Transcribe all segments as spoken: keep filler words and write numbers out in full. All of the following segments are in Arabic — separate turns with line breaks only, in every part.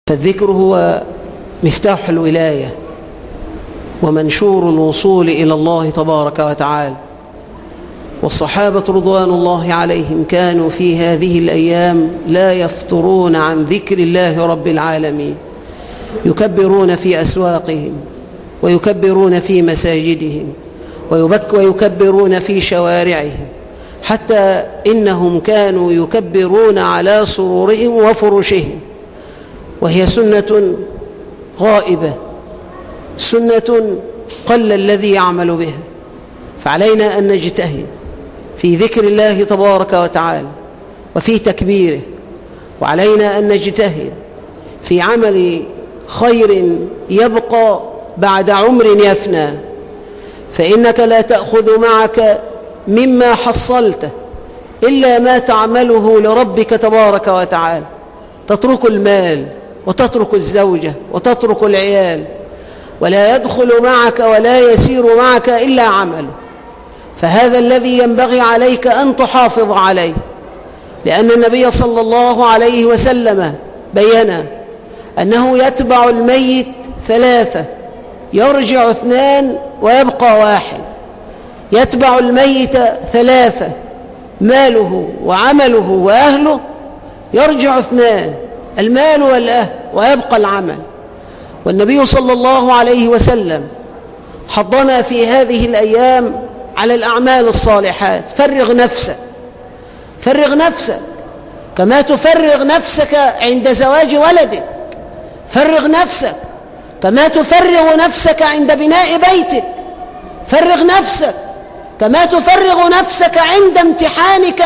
فالذكر هو مفتاح الولاية ومنشور الوصول إلى الله تبارك وتعالى. والصحابة رضوان الله عليهم كانوا في هذه الأيام لا يفترون عن ذكر الله رب العالمين، يكبرون في أسواقهم ويكبرون في مساجدهم ويكبرون في شوارعهم، حتى إنهم كانوا يكبرون على سرورهم وفرشهم، وهي سنة غائبة، سنة قل الذي يعمل بها. فعلينا أن نجتهد في ذكر الله تبارك وتعالى وفي تكبيره، وعلينا أن نجتهد في عمل خير يبقى بعد عمر يفنى، فإنك لا تأخذ معك مما حصلته إلا ما تعمله لربك تبارك وتعالى. تترك المال وتترك الزوجة وتترك العيال، ولا يدخل معك ولا يسير معك إلا عمله. فهذا الذي ينبغي عليك أن تحافظ عليه، لأن النبي صلى الله عليه وسلم بيّن أنه يتبع الميت ثلاثة، يرجع اثنان ويبقى واحد. يتبع الميت ثلاثة، ماله وعمله وأهله، يرجع اثنان، المال والأهل، ويبقى العمل. والنبي صلى الله عليه وسلم حضنا في هذه الأيام على الأعمال الصالحات. فرغ نفسك، فرغ نفسك كما تفرغ نفسك عند زواج ولدك، فرغ نفسك كما تفرغ نفسك عند بناء بيتك، فرغ نفسك كما تفرغ نفسك عند امتحانك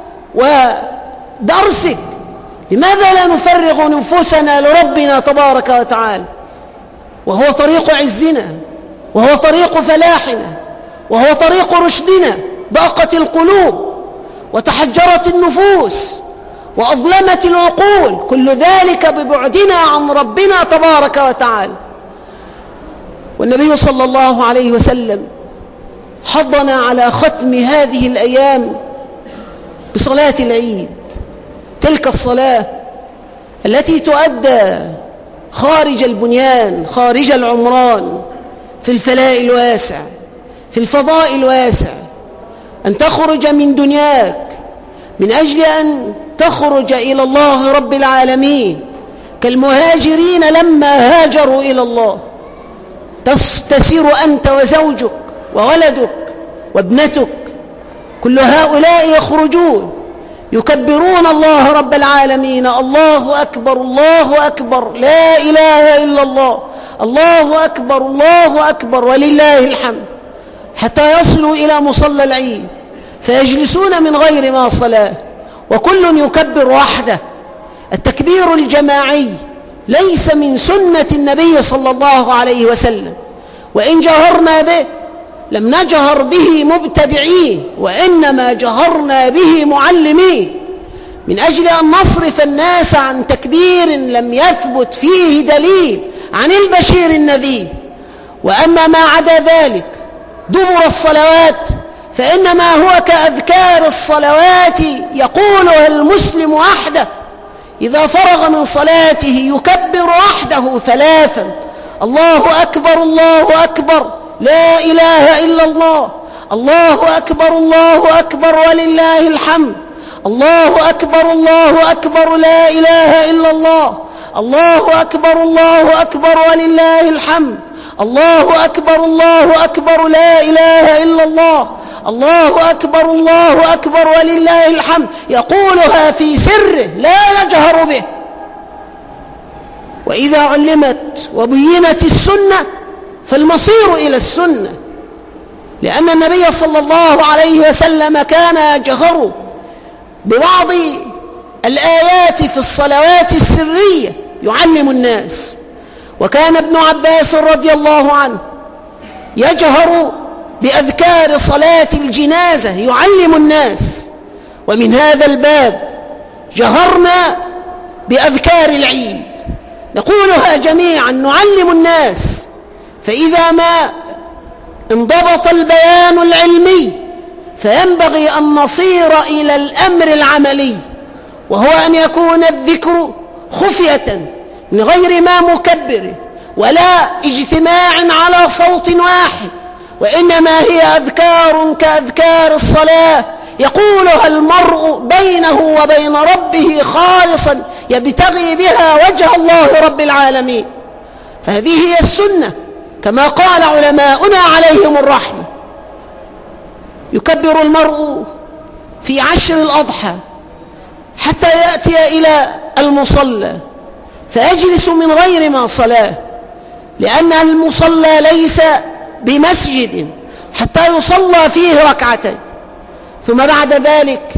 ودرسك. لماذا لا نفرغ نفوسنا لربنا تبارك وتعالى؟ وهو طريق عزنا، وهو طريق فلاحنا، وهو طريق رشدنا. ضاقت القلوب وتحجرت النفوس وأظلمت العقول، كل ذلك ببعدنا عن ربنا تبارك وتعالى. والنبي صلى الله عليه وسلم حضنا على ختم هذه الأيام بصلاة العيد، تلك الصلاة التي تؤدى خارج البنيان، خارج العمران، في الفلاء الواسع، في الفضاء الواسع، أن تخرج من دنياك من أجل أن تخرج إلى الله رب العالمين، كالمهاجرين لما هاجروا إلى الله. تسير أنت وزوجك وولدك وابنتك، كل هؤلاء يخرجون يكبرون الله رب العالمين. الله أكبر، الله أكبر، لا إله إلا الله، الله أكبر، الله أكبر، ولله الحمد، حتى يصلوا إلى مصلى العيد فيجلسون من غير ما صلاة، وكل يكبر وحده. التكبير الجماعي ليس من سنة النبي صلى الله عليه وسلم، وإن جهرنا به لم نجهر به مبتدعين، وإنما جهرنا به معلمين، من أجل أن نصرف الناس عن تكبير لم يثبت فيه دليل عن البشير النذير. وأما ما عدا ذلك دبر الصلوات فإنما هو كأذكار الصلوات يقولها المسلم وحده. إذا فرغ من صلاته يكبر وحده ثلاثا: الله أكبر، الله أكبر، لا إله إلا الله، الله أكبر، الله أكبر، ولله الحمد، الله أكبر، الله أكبر، لا إله إلا الله، الله أكبر، الله أكبر، ولله الحمد، الله أكبر، الله أكبر، لا إله إلا الله، الله أكبر، الله أكبر، ولله الحمد. يقولها في سره لا يجهر به. وإذا علمت وبينت السنة فالمصير إلى السنة، لأن النبي صلى الله عليه وسلم كان يجهر ببعض الآيات في الصلوات السرية يعلم الناس. وكان ابن عباس رضي الله عنه يجهر بأذكار صلاة الجنازة يعلم الناس. ومن هذا الباب جهرنا بأذكار العيد نقولها جميعا نعلم الناس. فإذا ما انضبط البيان العلمي فينبغي أن نصير إلى الأمر العملي، وهو أن يكون الذكر خفية من غير ما مكبر ولا اجتماع على صوت واحد، وإنما هي أذكار كأذكار الصلاة يقولها المرء بينه وبين ربه خالصا يبتغي بها وجه الله رب العالمين. هذه هي السنة كما قال علماؤنا عليهم الرحمة. يكبر المرء في عشر الأضحى حتى يأتي إلى المصلى فيجلس من غير ما صلاة، لأن المصلى ليس بمسجد حتى يصلى فيه ركعتين. ثم بعد ذلك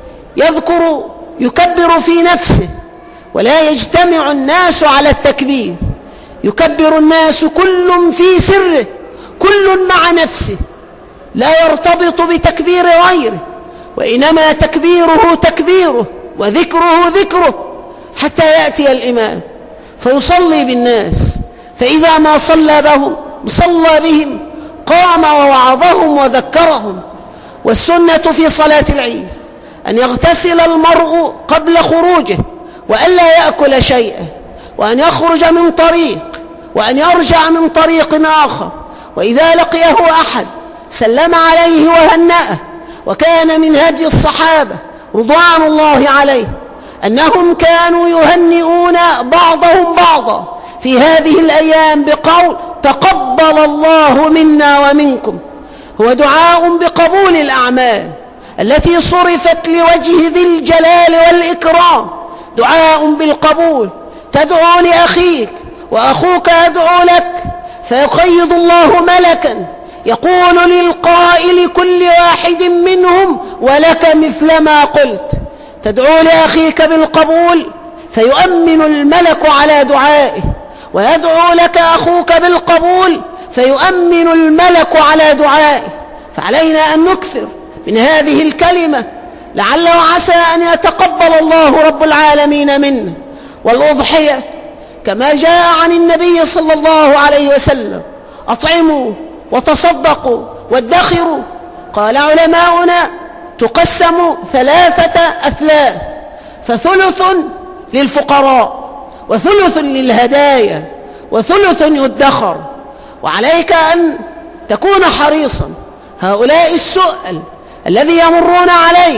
يذكر يكبر في نفسه، ولا يجتمع الناس على التكبير، يكبر الناس كل في سره، كل مع نفسه، لا يرتبط بتكبير غيره، وإنما تكبيره تكبيره وذكره ذكره حتى يأتي الإمام فيصلي بالناس، فإذا ما صلى بهم صلى بهم قام ووعظهم وذكرهم. والسنة في صلاة العيد أن يغتسل المرء قبل خروجه وألا يأكل شيئا، وأن يخرج من طريق وأن يرجع من طريق آخر، وإذا لقيه أحد سلم عليه وهنأه. وكان من هدي الصحابة رضوان الله عليه أنهم كانوا يهنئون بعضهم بعضا في هذه الأيام بقول تقبل الله منا ومنكم. هو دعاء بقبول الأعمال التي صرفت لوجه ذي الجلال والإكرام، دعاء بالقبول. تدعو لأخيك وأخوك يدعو لك، فيقيض الله ملكا يقول للقائل كل واحد منهم ولك مثل ما قلت. تدعو لأخيك بالقبول فيؤمن الملك على دعائه، ويدعو لك أخوك بالقبول فيؤمن الملك على دعائه. فعلينا أن نكثر من هذه الكلمة لعل وعسى أن يتقبل الله رب العالمين منا. والأضحية كما جاء عن النبي صلى الله عليه وسلم أطعموا وتصدقوا وادخروا. قال علماؤنا تقسم ثلاثة أثلاث، فثلث للفقراء وثلث للهدايا وثلث يدخر. وعليك أن تكون حريصا. هؤلاء السؤل الذي يمرون عليك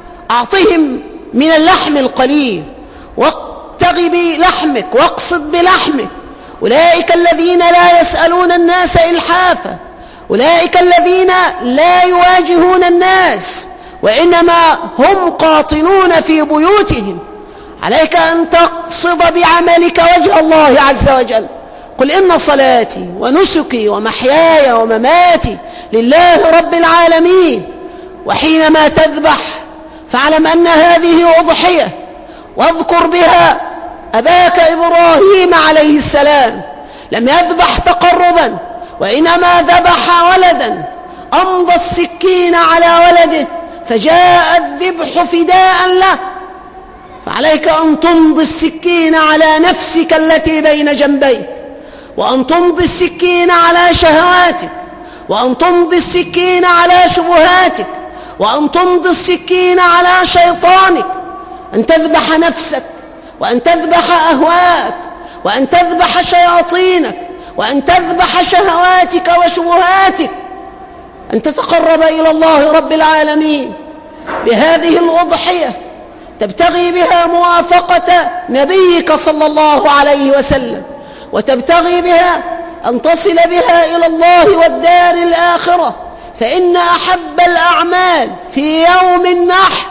أعطهم من اللحم القليل، وابتغ بلحمك واقصد بلحمك. أولئك الذين لا يسألون الناس إلحافا، أولئك الذين لا يواجهون الناس وإنما هم قاطنون في بيوتهم. عليك أن تقصد بعملك وجه الله عز وجل. قل إن صلاتي ونسكي ومحياي ومماتي لله رب العالمين. وحينما تذبح فاعلم أن هذه أضحية، واذكر بها أباك إبراهيم عليه السلام. لم يذبح تقربا وإنما ذبح ولدا، أمضى السكين على ولده فجاء الذبح فداء له. فعليك أن تمضي السكين على نفسك التي بين جنبيك، وأن تمضي السكين على شهواتك، وأن تمضي السكين على شبهاتك، وأن تمضي السكين على شيطانك. أن تذبح نفسك، وأن تذبح أهواءك، وأن تذبح شياطينك، وأن تذبح شهواتك وشبهاتك. أن تتقرب إلى الله رب العالمين بهذه الأضحية، تبتغي بها موافقة نبيك صلى الله عليه وسلم، وتبتغي بها أن تصل بها إلى الله والدار الآخرة. فإن أحب الأعمال في يوم النحر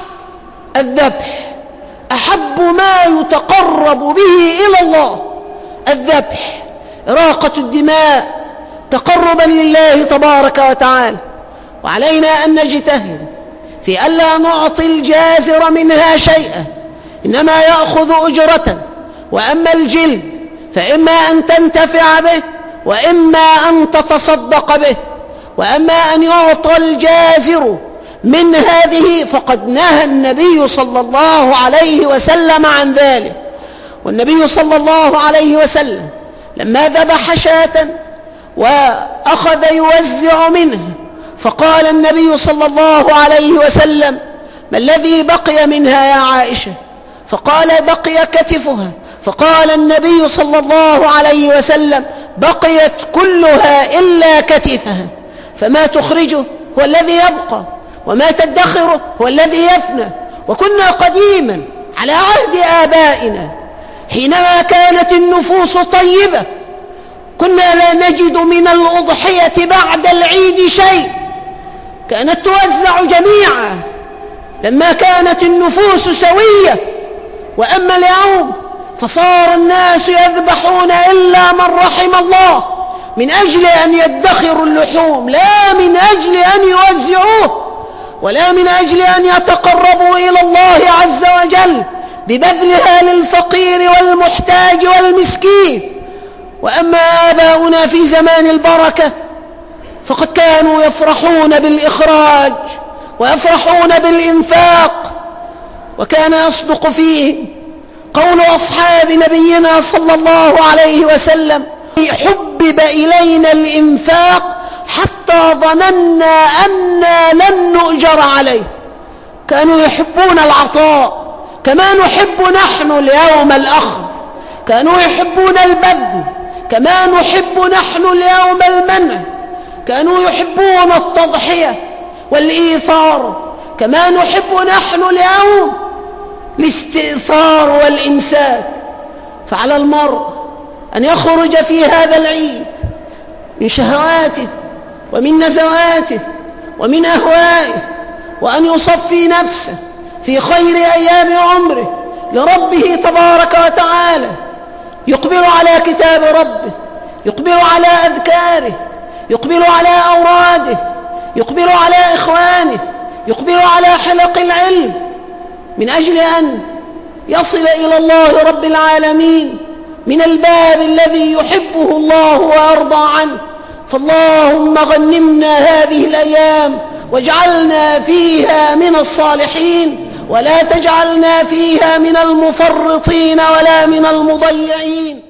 الذبح، أحب ما يتقرب به إلى الله الذبح، إراقة الدماء تقربا لله تبارك وتعالى. وعلينا أن نجتهد في ألا نعطي الجازر منها شيئا، إنما يأخذ أجرة. وأما الجلد فإما أن تنتفع به وإما أن تتصدق به. وأما أن يعطى الجازر من هذه فقد نهى النبي صلى الله عليه وسلم عن ذلك. والنبي صلى الله عليه وسلم لما ذبح شاة وأخذ يوزع منها فقال النبي صلى الله عليه وسلم: ما الذي بقي منها يا عائشة؟ فقال: بقي كتفها. فقال النبي صلى الله عليه وسلم: بقيت كلها إلا كتفها، فما تخرجه هو الذي يبقى، وما تدخره هو الذي يفنى. وكنا قديما على عهد آبائنا حينما كانت النفوس طيبة كنا لا نجد من الأضحية بعد العيد شيء، كانت توزع جميعا لما كانت النفوس سوية. وأما اليوم فصار الناس يذبحون إلا من رحم الله، من أجل أن يدخروا اللحوم، لا من أجل أن يوزعوه، ولا من أجل أن يتقربوا إلى الله عز وجل ببذلها للفقير والمحتاج والمسكين. وأما آباؤنا في زمان البركة فقد كانوا يفرحون بالإخراج ويفرحون بالإنفاق، وكان يصدق فيه قول أصحاب نبينا صلى الله عليه وسلم: حبب إلينا الإنفاق حتى ظننا أنا لن نؤجر عليه. كانوا يحبون العطاء كما نحب نحن اليوم الأخذ، كانوا يحبون البذل كما نحب نحن اليوم المنع، كانوا يحبون التضحية والإيثار كما نحب نحن اليوم الاستئثار والإمساك. فعلى المرء أن يخرج في هذا العيد من شهواته ومن نزواته ومن أهوائه، وأن يصفي نفسه في خير أيام عمره لربه تبارك وتعالى، يقبل على كتاب ربه، يقبل على أذكاره، يقبل على أوراده، يقبل على إخوانه، يقبل على حلق العلم، من أجل أن يصل إلى الله رب العالمين من الباب الذي يحبه الله ويرضى عنه. فاللهم غنمنا هذه الأيام واجعلنا فيها من الصالحين، ولا تجعلنا فيها من المفرطين ولا من المضيعين.